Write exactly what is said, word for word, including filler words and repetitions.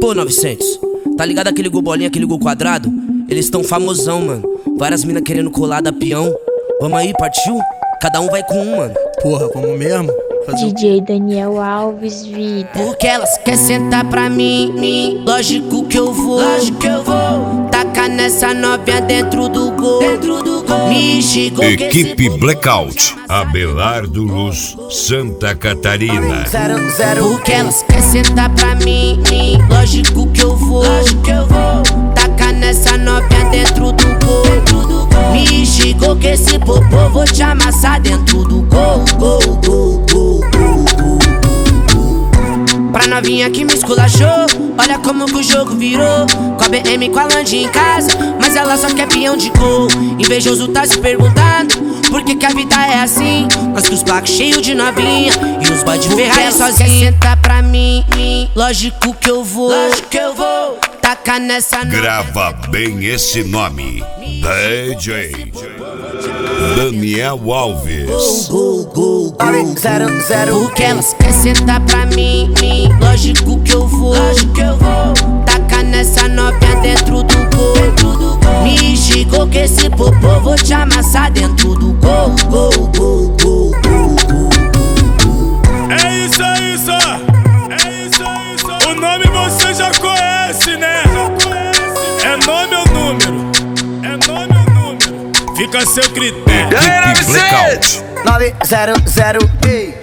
Pô, novecentos, tá ligado aquele gol bolinha, aquele gol quadrado? Eles tão famosão, mano. Várias minas querendo colar da peão. Vamos aí, partiu? Cada um vai com um, mano. Porra, vamos mesmo? Fazer... D J Daniel Alves, vida. Porque elas quer sentar pra mim, mim. Lógico que eu vou, lógico que eu vou. Tacar nessa novinha dentro do gol, dentro do gol. Me chegou Equipe Blackout, Abelardo Luz, Santa Catarina. Zero, zero. Porque elas quer sentar pra mim, mim. Lógico que eu vou, lógico que eu vou. Tacar nessa novinha dentro do gol, dentro do gol. Me chegou que esse popô vou te amassar dentro do gol, gol, gol, gol. Pra novinha que me esculachou, olha como que o jogo virou. Com a B M com a Land em casa, mas ela só quer peão de gol. Invejoso tá se perguntando por que que a vida é assim. Nós com os placos cheios de novinha e os boy de Ferrari sozinho. Sentar pra mim, mim, lógico que eu vou, lógico que eu vou. Tacar nessa Grava bem esse nome, D J Daniel Alves. Gol, gol, gol, zero, zero. Porque elas quer sentar pra mim, mim. Lógico que eu vou, lógico que eu vou. Tacar nessa novinha dentro do gol, dentro do gol. Me chegou que esse popô vou te amassar dentro do gol, gol, gol, gol, gol, gol. É isso, é isso, é isso, é isso. O nome você já conhece, né? É nome ou número? É nome ou número? Fica a seu critério. Equipe Blackout. nove zero zero, ei.